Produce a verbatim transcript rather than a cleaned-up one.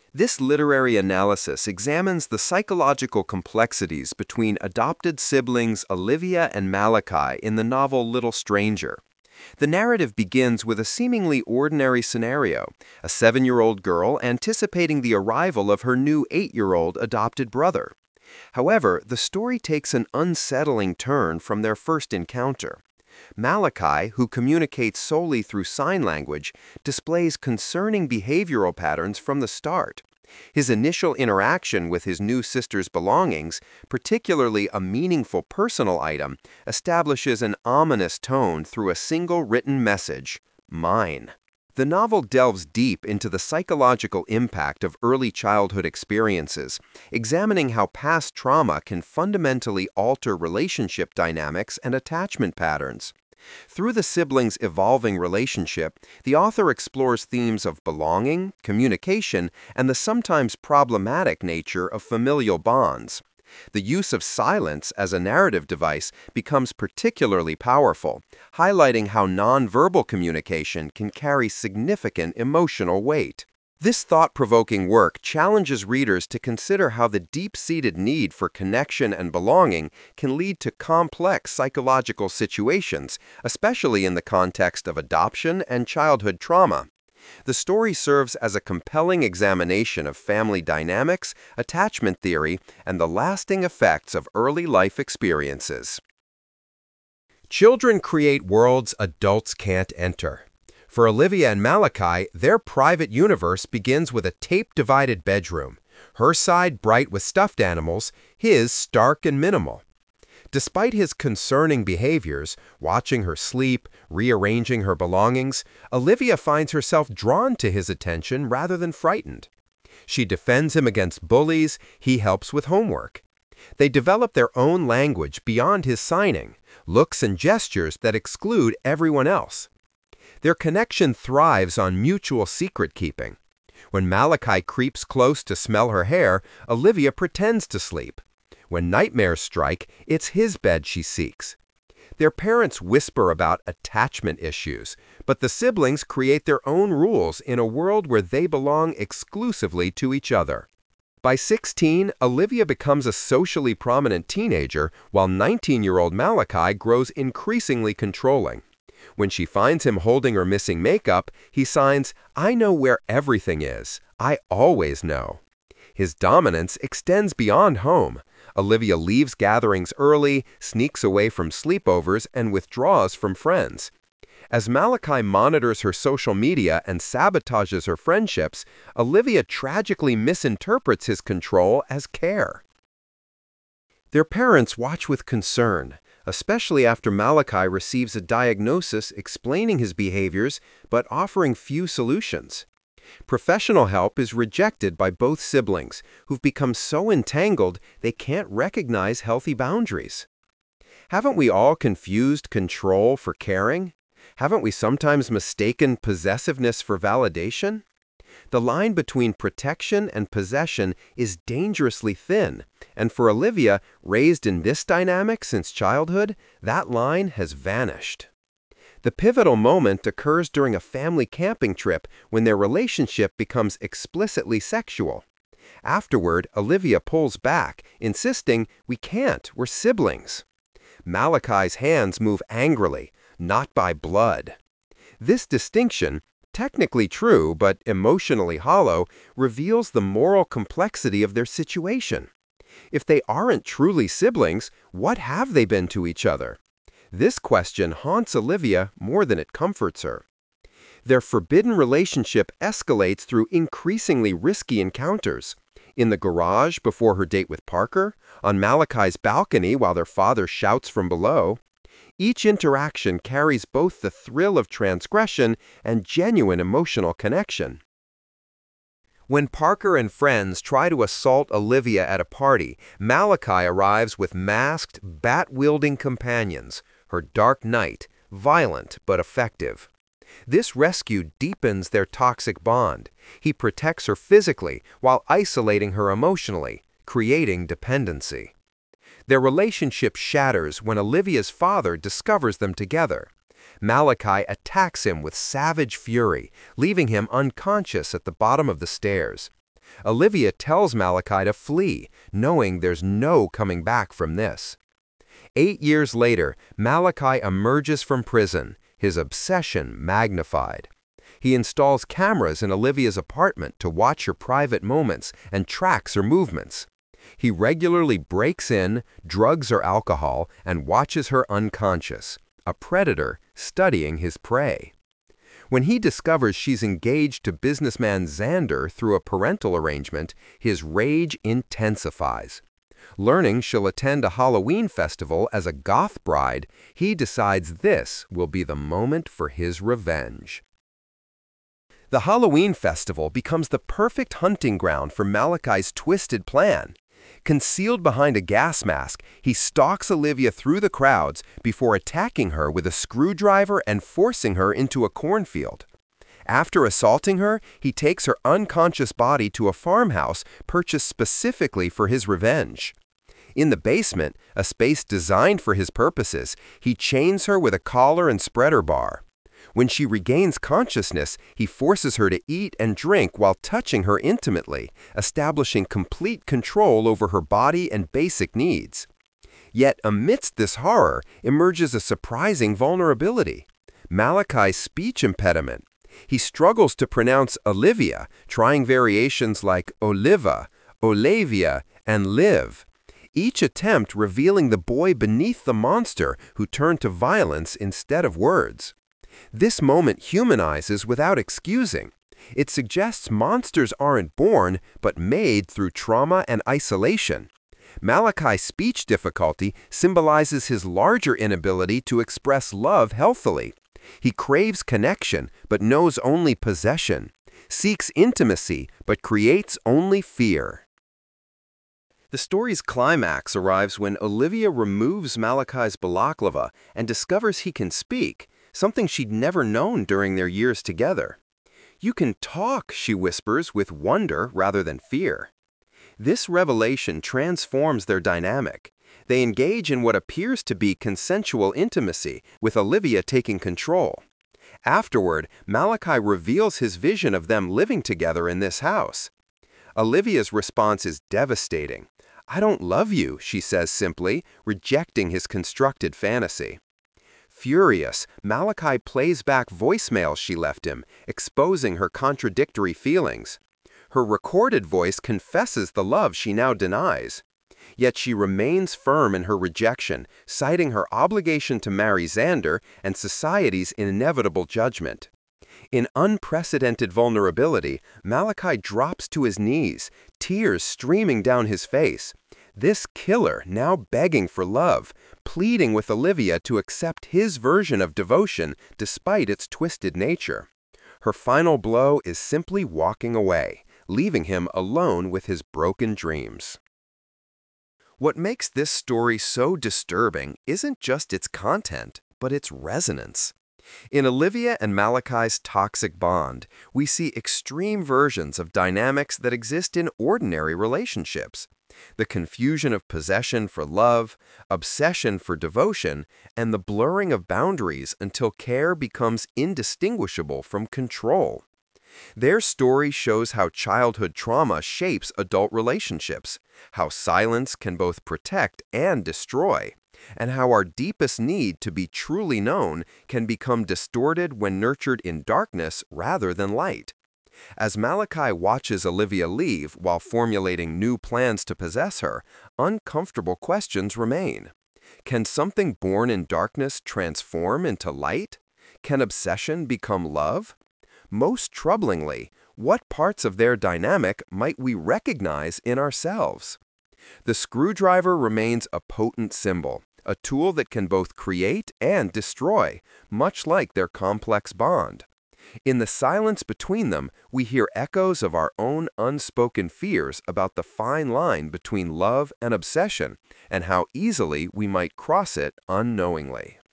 This literary analysis examines the psychological complexities between adopted siblings Olivia and Malachi in the novel Little Stranger. The narrative begins with a seemingly ordinary scenario, a seven-year-old girl anticipating the arrival of her new eight-year-old adopted brother. However, the story takes an unsettling turn from their first encounter. Malachi, who communicates solely through sign language, displays concerning behavioral patterns from the start. His initial interaction with his new sister's belongings, particularly a meaningful personal item, establishes an ominous tone through a single written message, "Mine." The novel delves deep into the psychological impact of early childhood experiences, examining how past trauma can fundamentally alter relationship dynamics and attachment patterns. Through the siblings' evolving relationship, the author explores themes of belonging, communication, and the sometimes problematic nature of familial bonds. The use of silence as a narrative device becomes particularly powerful, highlighting how nonverbal communication can carry significant emotional weight. This thought-provoking work challenges readers to consider how the deep-seated need for connection and belonging can lead to complex psychological situations, especially in the context of adoption and childhood trauma. The story serves as a compelling examination of family dynamics, attachment theory, and the lasting effects of early life experiences. Children create worlds adults can't enter. For Olivia and Malachi, their private universe begins with a tape-divided bedroom, her side bright with stuffed animals, his stark and minimal. Despite his concerning behaviors, watching her sleep, rearranging her belongings, Olivia finds herself drawn to his attention rather than frightened. She defends him against bullies, he helps with homework. They develop their own language beyond his signing, looks and gestures that exclude everyone else. Their connection thrives on mutual secret-keeping. When Malachi creeps close to smell her hair, Olivia pretends to sleep. When nightmares strike, it's his bed she seeks. Their parents whisper about attachment issues, but the siblings create their own rules in a world where they belong exclusively to each other. By sixteen, Olivia becomes a socially prominent teenager, while nineteen-year-old Malachi grows increasingly controlling. When she finds him holding her missing makeup, he signs, "I know where everything is. I always know." His dominance extends beyond home. Olivia leaves gatherings early, sneaks away from sleepovers, and withdraws from friends. As Malachi monitors her social media and sabotages her friendships, Olivia tragically misinterprets his control as care. Their parents watch with concern, especially after Malachi receives a diagnosis explaining his behaviors but offering few solutions. Professional help is rejected by both siblings, who've become so entangled they can't recognize healthy boundaries. Haven't we all confused control for caring? Haven't we sometimes mistaken possessiveness for validation? The line between protection and possession is dangerously thin, and for Olivia, raised in this dynamic since childhood, that line has vanished. The pivotal moment occurs during a family camping trip when their relationship becomes explicitly sexual. Afterward, Olivia pulls back, insisting, "We can't, we're siblings." Malachi's hands move angrily, not by blood. This distinction, technically true but emotionally hollow, reveals the moral complexity of their situation. If they aren't truly siblings, what have they been to each other? This question haunts Olivia more than it comforts her. Their forbidden relationship escalates through increasingly risky encounters. In the garage before her date with Parker, on Malachi's balcony while their father shouts from below. Each interaction carries both the thrill of transgression and genuine emotional connection. When Parker and friends try to assault Olivia at a party, Malachi arrives with masked, bat-wielding companions, her dark knight, violent but effective. This rescue deepens their toxic bond. He protects her physically while isolating her emotionally, creating dependency. Their relationship shatters when Olivia's father discovers them together. Malachi attacks him with savage fury, leaving him unconscious at the bottom of the stairs. Olivia tells Malachi to flee, knowing there's no coming back from this. Eight years later, Malachi emerges from prison, his obsession magnified. He installs cameras in Olivia's apartment to watch her private moments and tracks her movements. He regularly breaks in, drugs her alcohol, and watches her unconscious, a predator studying his prey. When he discovers she's engaged to businessman Xander through a parental arrangement, his rage intensifies. Learning she'll attend a Halloween festival as a goth bride, he decides this will be the moment for his revenge. The Halloween festival becomes the perfect hunting ground for Malachi's twisted plan. Concealed behind a gas mask, he stalks Olivia through the crowds before attacking her with a screwdriver and forcing her into a cornfield. After assaulting her, he takes her unconscious body to a farmhouse purchased specifically for his revenge. In the basement, a space designed for his purposes, he chains her with a collar and spreader bar. When she regains consciousness, he forces her to eat and drink while touching her intimately, establishing complete control over her body and basic needs. Yet amidst this horror emerges a surprising vulnerability: Malachi's speech impediment. He struggles to pronounce Olivia, trying variations like Oliva, Olavia, and Liv, each attempt revealing the boy beneath the monster who turned to violence instead of words. This moment humanizes without excusing. It suggests monsters aren't born, but made through trauma and isolation. Malachi's speech difficulty symbolizes his larger inability to express love healthily. He craves connection, but knows only possession, seeks intimacy, but creates only fear. The story's climax arrives when Olivia removes Malachi's balaclava and discovers he can speak, something she'd never known during their years together. "You can talk," she whispers with wonder rather than fear. This revelation transforms their dynamic. They engage in what appears to be consensual intimacy, with Olivia taking control. Afterward, Malachi reveals his vision of them living together in this house. Olivia's response is devastating. "I don't love you," she says simply, rejecting his constructed fantasy. Furious, Malachi plays back voicemails she left him, exposing her contradictory feelings. Her recorded voice confesses the love she now denies. Yet she remains firm in her rejection, citing her obligation to marry Xander and society's inevitable judgment. In unprecedented vulnerability, Malachi drops to his knees, tears streaming down his face. This killer now begging for love, pleading with Olivia to accept his version of devotion despite its twisted nature. Her final blow is simply walking away, leaving him alone with his broken dreams. What makes this story so disturbing isn't just its content, but its resonance. In Olivia and Malachi's toxic bond, we see extreme versions of dynamics that exist in ordinary relationships. The confusion of possession for love, obsession for devotion, and the blurring of boundaries until care becomes indistinguishable from control. Their story shows how childhood trauma shapes adult relationships, how silence can both protect and destroy, and how our deepest need to be truly known can become distorted when nurtured in darkness rather than light. As Malachi watches Olivia leave while formulating new plans to possess her, uncomfortable questions remain. Can something born in darkness transform into light? Can obsession become love? Most troublingly, what parts of their dynamic might we recognize in ourselves? The screwdriver remains a potent symbol, a tool that can both create and destroy, much like their complex bond. In the silence between them, we hear echoes of our own unspoken fears about the fine line between love and obsession, and how easily we might cross it unknowingly.